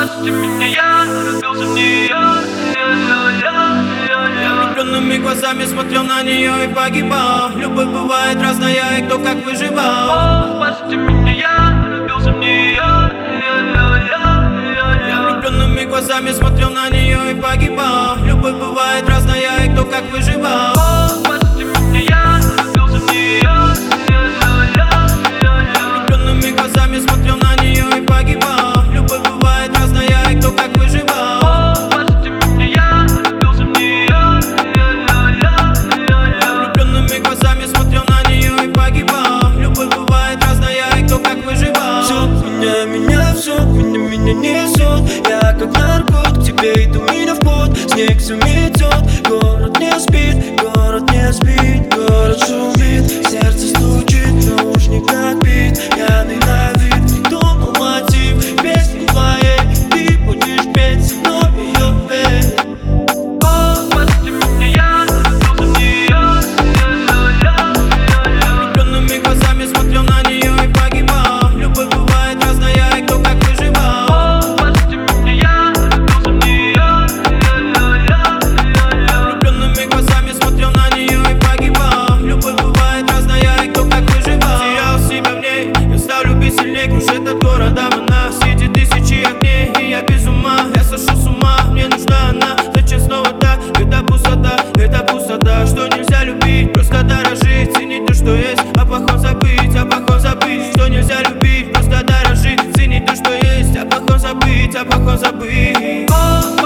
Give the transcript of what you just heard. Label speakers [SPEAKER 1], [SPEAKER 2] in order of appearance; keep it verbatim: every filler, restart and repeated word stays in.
[SPEAKER 1] Прости меня, я влюбился в нее. Я влюбленными глазами смотрел на нее и погибал. Любовь бывает разная, и кто как выживал. Прости меня, я влюбился в нее. Я влюбленными глазами смотрел на нее и погибал. Любовь бывает разная, и кто как выживал. Прости меня, я влюбился в нее. Влюбленными глазами смотрел на нее и погибал. Любовь бывает разная, и кто как выживал. Прости меня, я влюбился в нее. Влюбленными глазами смотрел на нее и погибал. Любовь бывает разная, и кто как выживал.
[SPEAKER 2] Все меня, меня, все меня, меня несет. Я как наркот, к тебе иду, меня в пот. Снег все метет, город не спит, город не спит, город шумит, сердце стучит, наушник как бит. Пьяный на вид, думал мотив песни твоей. Ты будешь петь со мной ее петь.
[SPEAKER 1] Прости меня, я влюбился в нее. Влюбленными глазами смотрел на нее и погибал. Любовь бывает разная, и кто как выживал. Прости меня, я влюбился в нее. Влюбленными глазами смотрел на нее и погибал. Любовь бывает разная, и кто как выживал. Терял себя в ней, я стал любить сильней. Кружит от города она, среди тысячи огней, и я без ума, я сошел с ума. Мне нужна она, зачем снова так? Это пустота, это пустота. Что нельзя любить, просто дорожить, ценить то, что есть, а плохом забыть, а плохом забыть. Что нельзя любить, просто дорожить, ценить то, что есть, а плохом забыть, а плохом забыть.